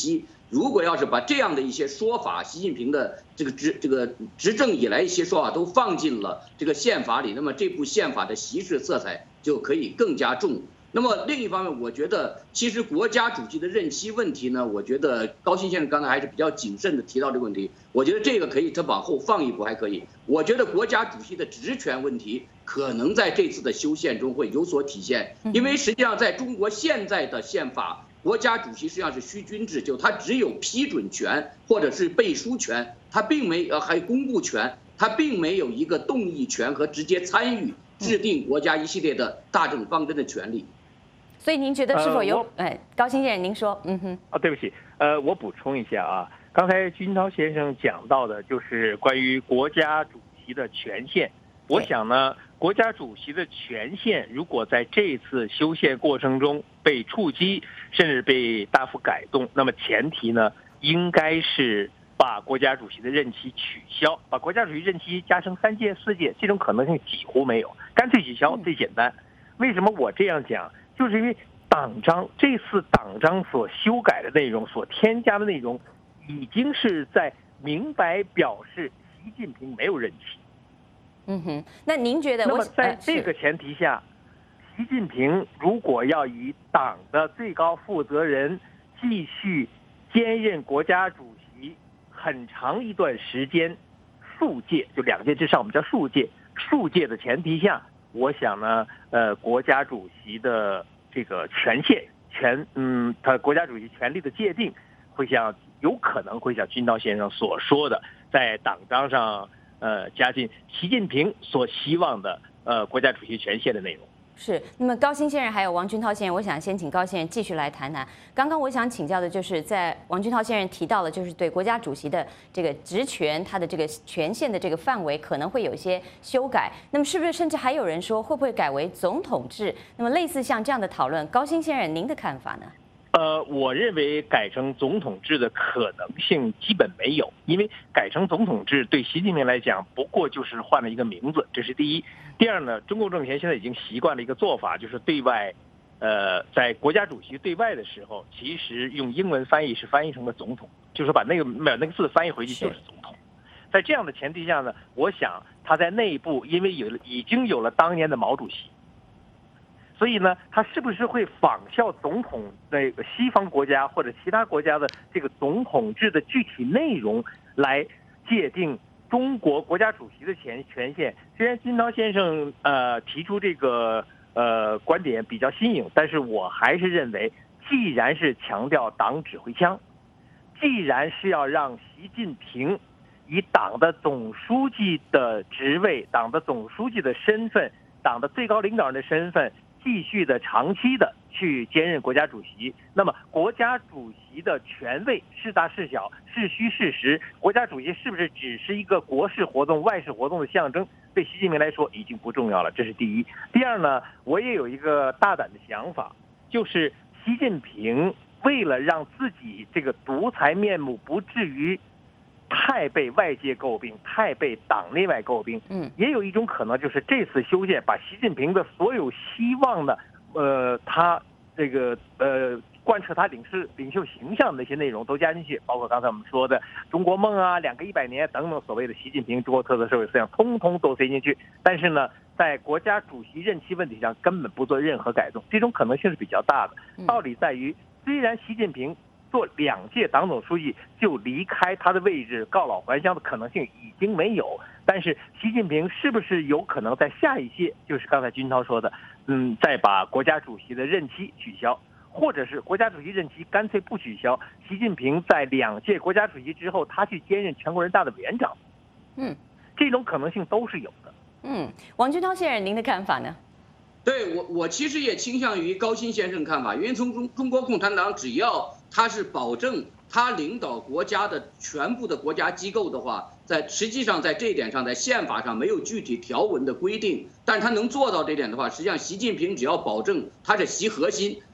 如果要是把这样的一些说法，习近平的这个执政以来一些说法都放进了这个宪法里，那么这部宪法的习式色彩就可以更加重。那么另一方面，我觉得其实国家主席的任期问题呢，我觉得高鑫先生刚才还是比较谨慎的提到这个问题。我觉得这个可以，他往后放一步还可以。我觉得国家主席的职权问题可能在这次的修宪中会有所体现，因为实际上在中国现在的宪法，国家主席实际上是虚君制，就他只有批准权或者是背书权，他并没还有公布权，他并没有一个动议权和直接参与制定国家一系列的大政方针的权利。 所以您觉得是否有？高鑫先生，您说， 对不起，我补充一下啊，刚才军涛先生讲到的就是关于国家主席的权限。我想呢，国家主席的权限如果在这次修宪过程中被触及，甚至被大幅改动，那么前提呢，应该是把国家主席的任期取消，把国家主席任期加成3届、4届，这种可能性几乎没有，干脆取消最简单。为什么我这样讲？就是因为党章这次党章所修改的内容、所添加的内容，已经是在明白表示习近平没有任期。 那您觉得？ 那么在这个前提下，习近平如果要以党的最高负责人继续兼任国家主席很长一段时间，数届，就2届之上，我们叫数届的前提下，我想呢，国家主席的这个权限他国家主席权力的界定，有可能会像军涛先生所说的，在党章上加进习近平所希望的国家主席权限的内容。 是，那么高鑫先生还有王军涛先生，我想先请高先生继续来谈谈。刚刚我想请教的就是，在王军涛先生提到了，就是对国家主席的这个职权，他的这个权限的这个范围可能会有一些修改。那么是不是甚至还有人说会不会改为总统制？那么类似像这样的讨论，高鑫先生您的看法呢？ 我认为改成总统制的可能性基本没有，因为改成总统制对习近平来讲不过就是换了一个名字，这是第一。第二呢，中共政权现在已经习惯了一个做法，就是对外，在国家主席对外的时候，其实用英文翻译是翻译成了总统，就是把那个字翻译回去就是总统。在这样的前提下呢，我想他在内部因为已经有了当年的毛主席。所以呢，他是不是会仿效总统那个西方国家或者其他国家的这个总统制的具体内容来界定中国国家主席的权限？虽然金涛先生提出这个观点比较新颖，但是我还是认为，既然是强调党指挥枪，既然是要让习近平以党的总书记的职位、党的总书记的身份、党的最高领导人的身份，继续的长期的去兼任国家主席，那么国家主席的权位是大是小，是虚是实，国家主席是不是只是一个国事活动、外事活动的象征，对习近平来说已经不重要了，这是第一。第二呢，我也有一个大胆的想法，就是习近平为了让自己这个独裁面目不至于太被外界诟病，太被党内外诟病，也有一种可能就是这次修宪把习近平的所有希望的，他这个贯彻他领袖形象的那些内容都加进去，包括刚才我们说的中国梦啊、2个100年等等所谓的习近平中国特色社会思想，通通都塞进去。但是呢，在国家主席任期问题上根本不做任何改动，这种可能性是比较大的。道理在于，虽然习近平做2届党总书记就离开他的位置告老还乡的可能性已经没有，但是习近平是不是有可能在下一届，就是刚才军涛说的，再把国家主席的任期取消，或者是国家主席任期干脆不取消，习近平在2届国家主席之后，他去兼任全国人大的委员长，这种可能性都是有的。 王军涛先生，您的看法呢？ 对，我其实也倾向于高鑫先生看法，因为从中国共产党只要他是保证他领导国家的全部的国家机构的话，实际上在这一点上，在宪法上没有具体条文的规定，但是他能做到这点的话，实际上习近平只要保证他是习核心，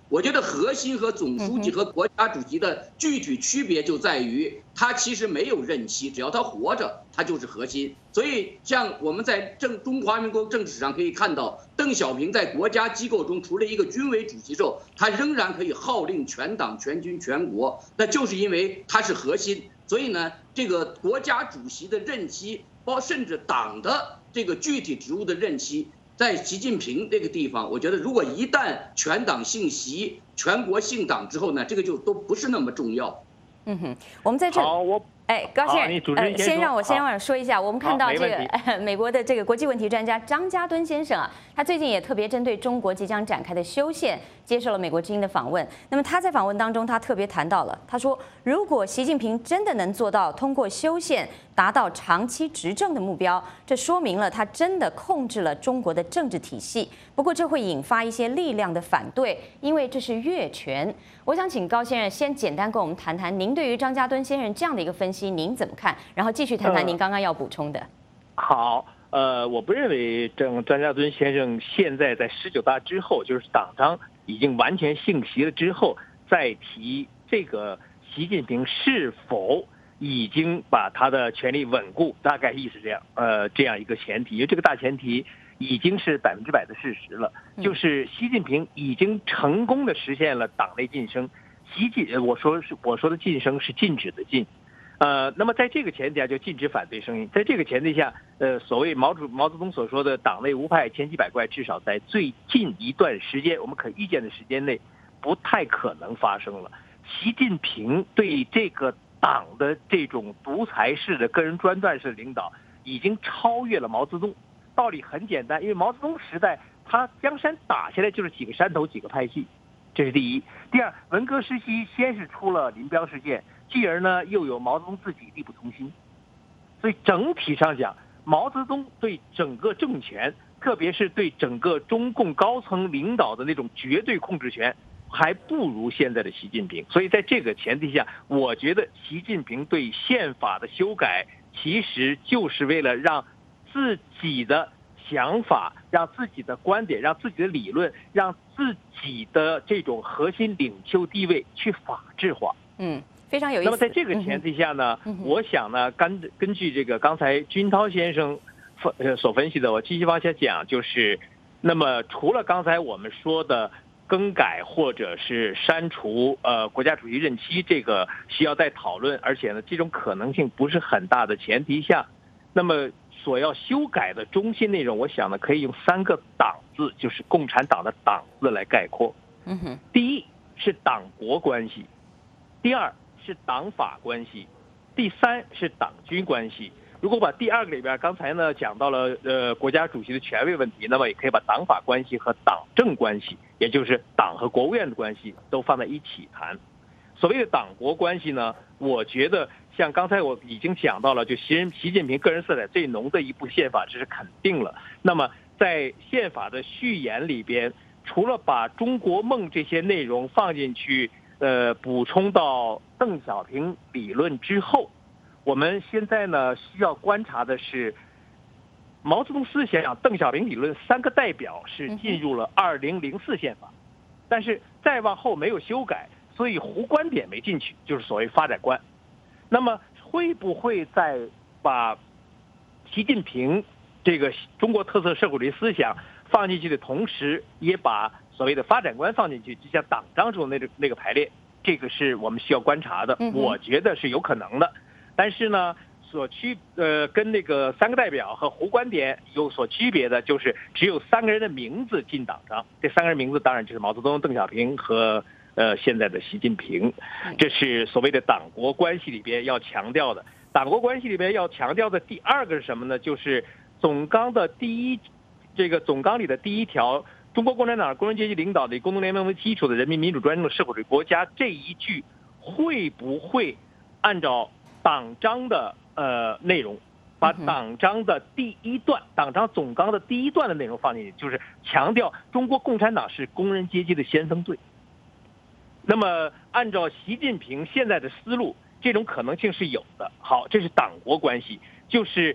我觉得核心和总书记和国家主席的具体区别就在于，他其实没有任期，只要他活着，他就是核心。所以，像我们在中华民国政史上可以看到，邓小平在国家机构中，除了一个军委主席之后，他仍然可以号令全党、全军、全国，那就是因为他是核心。所以呢，这个国家主席的任期，甚至党的这个具体职务的任期，在习近平这个地方，我觉得如果一旦全党姓习、全国姓党之后呢，这个就都不是那么重要。 我们在这。 好， 高先生，先让我说一下，我们看到这个美国的这个国际问题专家张家敦先生啊，他最近也特别针对中国即将展开的修宪接受了美国之音的访问。那么他在访问当中，他特别谈到了，他说，如果习近平真的能做到通过修宪达到长期执政的目标，这说明了他真的控制了中国的政治体系。不过这会引发一些力量的反对，因为这是越权。我想请高先生先简单跟我们谈谈，您对于张家敦先生这样的一个分析，您怎么看？然后继续谈谈您刚刚要补充的。 好，我不认为张家敦先生现在在19大之后，就是党章已经完全姓习了之后，再提这个习近平是否已经把他的权力稳固，大概意思这样，这样一个前提，因为这个大前提已经是100%的事实了，就是习近平已经成功的实现了党内晋升。我说的晋升是禁止的禁。那么在这个前提下就禁止反对声音，在这个前提下，所谓毛泽东所说的党内无派千奇百怪，至少在最近一段时间，我们可预见的时间内，不太可能发生了。习近平对这个党的这种独裁式的个人专断式的领导，已经超越了毛泽东。道理很简单，因为毛泽东时代，他江山打下来就是几个山头几个派系，这是第一。第二，文革时期先是出了林彪事件，继而呢又有毛泽东自己力不从心，所以整体上讲，毛泽东对整个政权，特别是对整个中共高层领导的那种绝对控制权，还不如现在的习近平。所以在这个前提下，我觉得习近平对宪法的修改，其实就是为了让自己的想法，让自己的观点，让自己的理论，让自己的这种核心领袖地位去法制化。 非常有意思。 那么在这个前提下呢，我想呢，根据这个刚才军涛先生所分析的，我继续往下讲，就是那么除了刚才我们说的更改或者是删除国家主席任期这个需要再讨论，而且呢这种可能性不是很大的前提下，那么所要修改的中心内容，我想呢可以用3个党字，就是共产党的党字来概括。第一是党国关系，第二是党法关系，第三是党军关系。如果把第2个里边，刚才呢讲到了国家主席的权威问题，那么也可以把党法关系和党政关系，也就是党和国务院的关系都放在一起谈。所谓的党国关系呢，我觉得像刚才我已经讲到了，就习近平个人色彩最浓的一部宪法，这是肯定了。那么在宪法的序言里边，除了把中国梦这些内容放进去，补充到邓小平理论之后，我们现在呢需要观察的是毛泽东思想、邓小平理论3个代表是进入了2004宪法，但是再往后没有修改，所以胡观点没进去，就是所谓发展观。那么会不会在把习近平这个中国特色社会主义思想放进去的同时，也把所谓的发展观放进去，就像党章中那个排列，这个是我们需要观察的。我觉得是有可能的。但是呢，跟那个3个代表和胡观点有所区别的，就是只有3个人的名字进党章。这3个人名字当然就是毛泽东、邓小平和现在的习近平。这是所谓的党国关系里边要强调的。党国关系里边要强调的第2个是什么呢？就是总纲里的第1条，中国共产党工人阶级领导的以工农联盟为基础的人民民主专政的社会主义国家，这一句会不会按照党章的内容，把党章的第1段，党章总纲的第1段的内容放进去，就是强调中国共产党是工人阶级的先锋队。那么按照习近平现在的思路，这种可能性是有的。好，这是党国关系，就是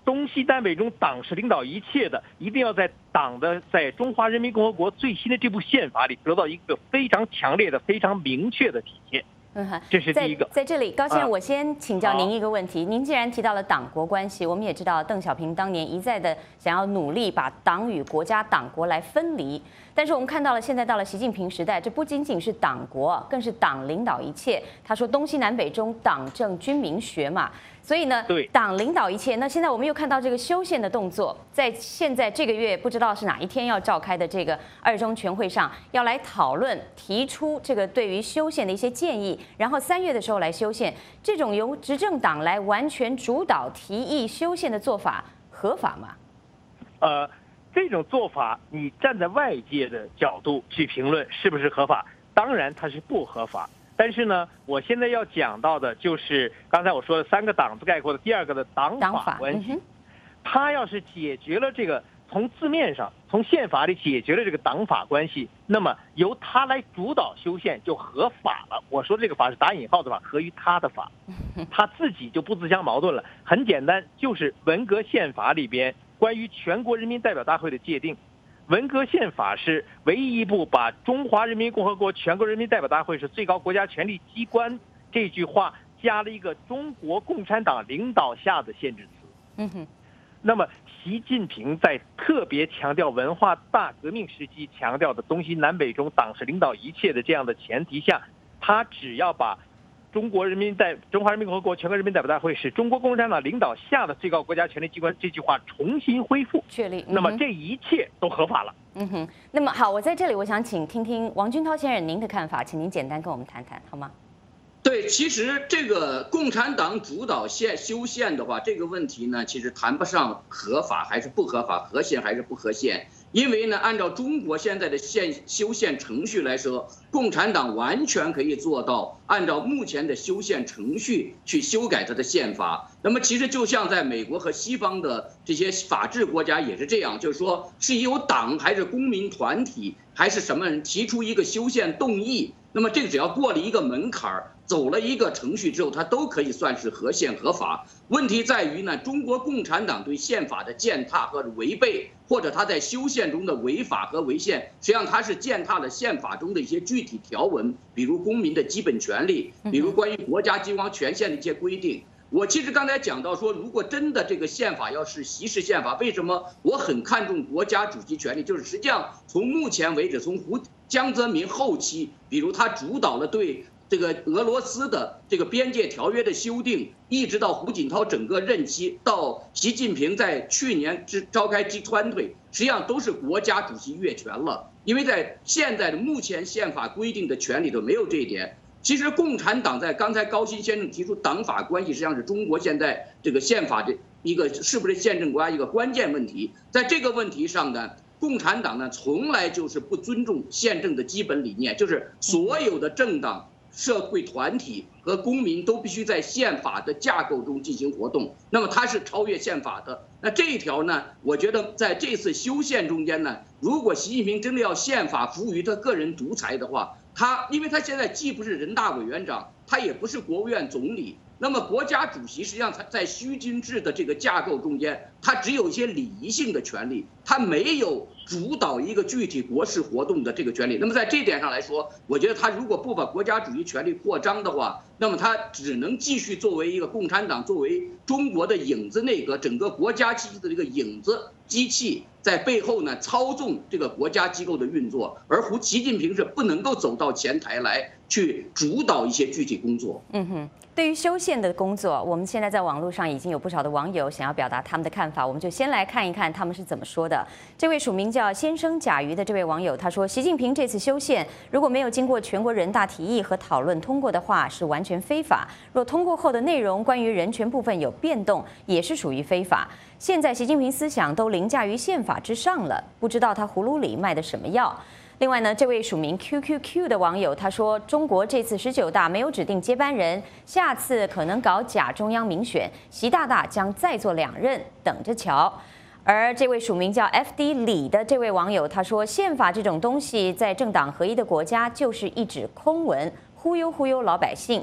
东西南北中党是领导一切的，一定要在在中华人民共和国最新的这部宪法里得到一个非常强烈的、非常明确的体现。这是第一个。 在这里，高先生，我先请教您一个问题。您既然提到了党国关系，我们也知道邓小平当年一再的想要努力把党与国家、党国来分离，但是我们看到了现在到了习近平时代，这不仅仅是党国，更是党领导一切。他说东西南北中，党政军民学嘛。所以呢，党领导一切。那现在我们又看到这个修宪的动作，在现在这个月不知道是哪一天要召开的这个2中全会上，要来讨论提出这个对于修宪的一些建议，然后3月的时候来修宪。这种由执政党来完全主导提议修宪的做法合法吗？ 这种做法，你站在外界的角度去评论是不是合法？当然它是不合法。但是呢，我现在要讲到的就是刚才我说的3个党字概括的第2个的党法关系。它要是解决了这个，从字面上、从宪法里解决了这个党法关系，那么由它来主导修宪就合法了。我说这个法是打引号的法，合于他的法，他自己就不自相矛盾了。很简单，就是文革宪法里边关于全国人民代表大会的界定。文革宪法是唯一一部把中华人民共和国全国人民代表大会是最高国家权力机关这句话加了一个中国共产党领导下的限制词。那么习近平在特别强调文化大革命时期强调的东西南北中党是领导一切的这样的前提下，他只要把中华人民共和国全国人民代表大会是中国共产党领导下的最高国家权力机关这句话重新恢复确立， 那么这一切都合法了。 那么好，我在这里我想听听王军涛先生您的看法，请您简单跟我们谈谈好吗？ 对，其实这个共产党主导修宪的话，这个问题呢，其实谈不上合法还是不合法，合宪还是不合宪。因为呢，按照中国现在的修宪程序来说，共产党完全可以做到按照目前的修宪程序去修改它的宪法。那么其实就像在美国和西方的这些法治国家也是这样，就是说是由党还是公民团体还是什么人提出一个修宪动议，那么这个只要过了一个门槛儿，走了一个程序之后，它都可以算是合宪合法。问题在于呢，中国共产党对宪法的践踏和违背，或者他在修宪中的违法和违宪，实际上它是践踏了宪法中的一些具体条文，比如公民的基本权利，比如关于国家机关权限的一些规定。我其实刚才讲到说，如果真的这个宪法要是习式宪法，为什么我很看重国家主席权力？就是实际上从目前为止，从江泽民后期，比如他主导了对这个俄罗斯的这个边界条约的修订，一直到胡锦涛整个任期，到习近平在去年召开G20，实际上都是国家主席越权了。因为在现在的目前宪法规定的权利都没有这一点。其实共产党在刚才高新先生提出党法关系，实际上是中国现在这个宪法的一个是不是宪政国家一个关键问题。在这个问题上呢，共产党呢从来就是不尊重宪政的基本理念，就是所有的政党、社会团体和公民都必须在宪法的架构中进行活动，那么它是超越宪法的。那这一条呢，我觉得在这次修宪中间呢，如果习近平真的要宪法服务于他个人独裁的话，因为他现在既不是人大委员长，他也不是国务院总理，那么国家主席实际上在虚君制的这个架构中间，他只有一些礼仪性的权利，他没有主导一个具体国事活动的这个权利。那么在这一点上来说，我觉得他如果不把国家主席权力扩张的话，那么他只能继续作为一个共产党，作为中国的影子内阁，整个国家机器的这个影子机器，在背后呢操纵这个国家机构的运作，而习近平是不能够走到前台来去主导一些具体工作。 对于修宪的工作，我们现在在网络上已经有不少的网友想要表达他们的看法，我们就先来看一看他们是怎么说的。这位署名叫先生甲鱼的这位网友他说，习近平这次修宪如果没有经过全国人大提议和讨论通过的话，是完全非法；若通过后的内容关于人权部分有变动，也是属于非法。现在习近平思想都凌驾于宪法之上了，不知道他葫芦里卖的什么药。另外呢，这位署名 QQQ 的网友他说，中国这次19大没有指定接班人，下次可能搞假中央民选，习大大将再做2任，等着瞧。而这位署名叫 FD 李的这位网友他说，宪法这种东西在政党合一的国家就是一纸空文，忽悠忽悠老百姓。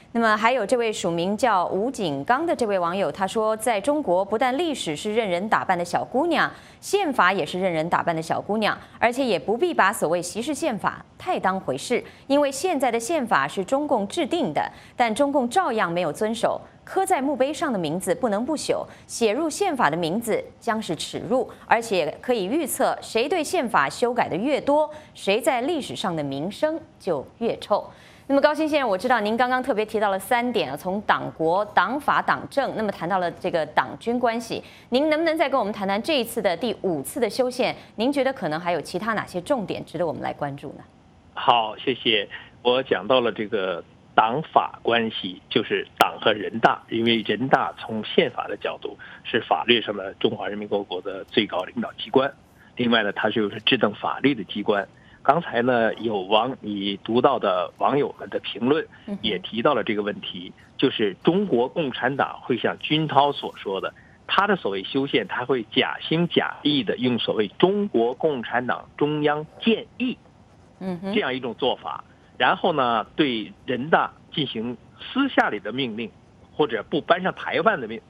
那么还有这位署名叫吴景刚的这位网友，他说，在中国不但历史是任人打扮的小姑娘，宪法也是任人打扮的小姑娘，而且也不必把所谓歧视宪法太当回事，因为现在的宪法是中共制定的，但中共照样没有遵守。刻在墓碑上的名字不能不朽，写入宪法的名字将是耻辱，而且可以预测，谁对宪法修改的越多，谁在历史上的名声就越臭。那么高新先生，我知道您刚刚特别提到了3点啊，从党国、党法、党政，那么谈到了这个党军关系，您能不能再跟我们谈谈这一次的第5次的修宪？您觉得可能还有其他哪些重点值得我们来关注呢？ 好，谢谢。我讲到了这个党法关系，就是党和人大，因为人大从宪法的角度是法律上的中华人民共和国的最高领导机关，另外呢，它就是制定法律的机关。刚才呢，你读到的网友们的评论也提到了这个问题，就是中国共产党会像军涛所说的，他的所谓修宪，他会假心假意的用所谓中国共产党中央建议这样一种做法，然后呢，对人大进行私下里的命令，或者不搬上台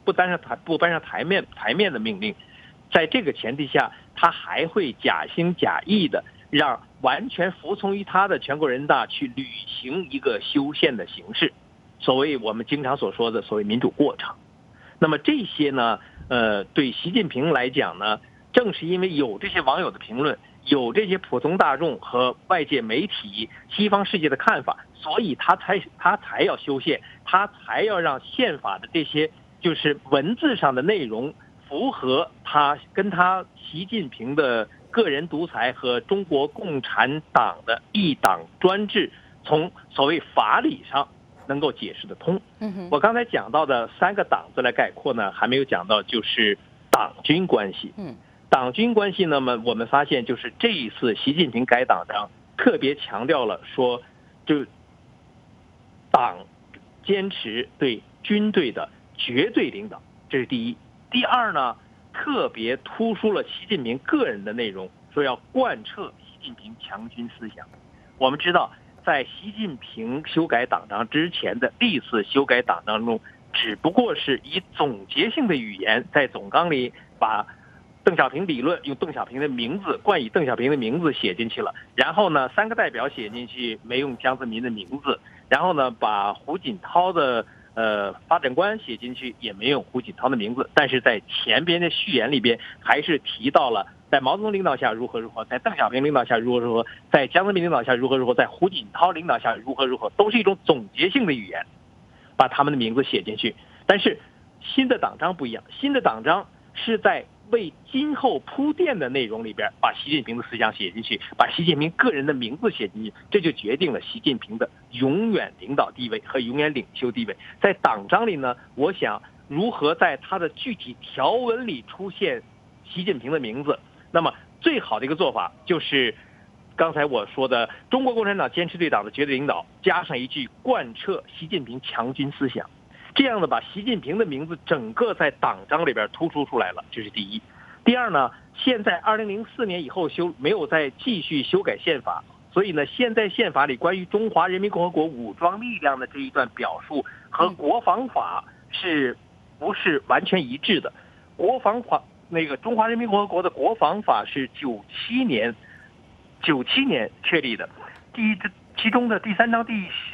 面的命令，在这个前提下，他还会假心假意的让完全服从于他的全国人大去履行一个修宪的形式，所谓我们经常所说的所谓民主过程。那么这些呢，对习近平来讲呢，正是因为有这些网友的评论，有这些普通大众和外界媒体、西方世界的看法，所以他才要修宪，他才要让宪法的这些就是文字上的内容符合他习近平的个人独裁和中国共产党的一党专制，从所谓法理上能够解释得通。我刚才讲到的3个党字来概括呢，还没有讲到就是党军关系。党军关系，那么我们发现就是这一次习近平改党章特别强调了说，就党坚持对军队的绝对领导，这是第一。第二呢，特别突出了习近平个人的内容，说要贯彻习近平强军思想。我们知道，在习近平修改党章之前的历次修改党章中，只不过是以总结性的语言在总纲里把邓小平理论用邓小平的名字冠以邓小平的名字写进去了，然后呢3个代表写进去没用江泽民的名字，然后呢把胡锦涛的发展观写进去也没有胡锦涛的名字，但是在前边的序言里边还是提到了在毛泽东领导下如何如何，在邓小平领导下如何如何，在江泽民领导下如何如何，在胡锦涛领导下如何如何，都是一种总结性的语言，把他们的名字写进去。但是新的党章不一样，新的党章是在为今后铺垫的内容里边把习近平的思想写进去，把习近平个人的名字写进去，这就决定了习近平的永远领导地位和永远领袖地位。在党章里呢，我想如何在他的具体条文里出现习近平的名字，那么最好的一个做法就是刚才我说的中国共产党坚持对党的绝对领导，加上一句贯彻习近平强军思想，这样的把习近平的名字整个在党章里边突出出来了，这是第一。第二呢，现在2004年以后没有再继续修改宪法，所以呢，现在宪法里关于中华人民共和国武装力量的这一段表述和国防法是不是完全一致的？国防法中华人民共和国的国防法是97年确立的，其中的第3章第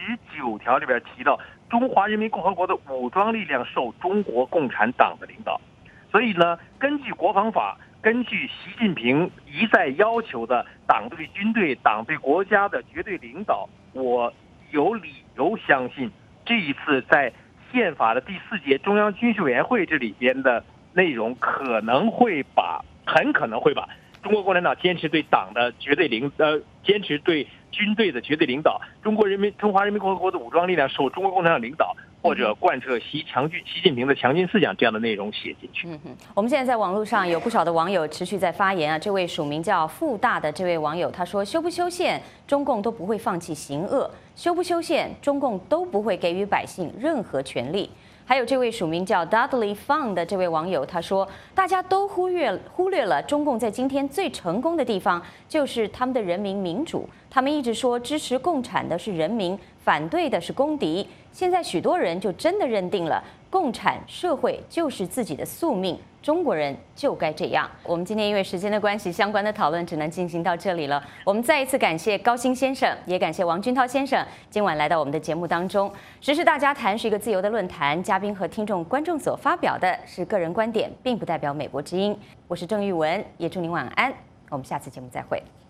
19条里边提到，中华人民共和国的武装力量受中国共产党的领导。所以呢，根据国防法，根据习近平一再要求的党对军队、党对国家的绝对领导，我有理由相信，这一次在宪法的第4届中央军事委员会这里边的内容很可能会把中国共产党坚持对党的坚持对军队的绝对领导，中华人民共和国的武装力量受中国共产党领导，或者贯彻习近平的强军思想这样的内容写进去。 我们现在在网络上有不少的网友持续在发言啊。这位署名叫傅大的这位网友他说，修不修宪，中共都不会放弃行恶；修不修宪，中共都不会给予百姓任何权利。还有这位署名叫 Dudley Fun 的这位网友，他说，大家都忽略了中共在今天最成功的地方，就是他们的人民民主。他们一直说支持共产的是人民， 反对的是公敌。现在许多人就真的认定了共产社会就是自己的宿命，中国人就该这样。我们今天因为时间的关系，相关的讨论只能进行到这里了。我们再一次感谢高鑫先生，也感谢王君涛先生今晚来到我们的节目当中。时事大家谈是一个自由的论坛，嘉宾和听众观众所发表的是个人观点，并不代表美国之音。我是郑玉文，也祝您晚安，我们下次节目再会。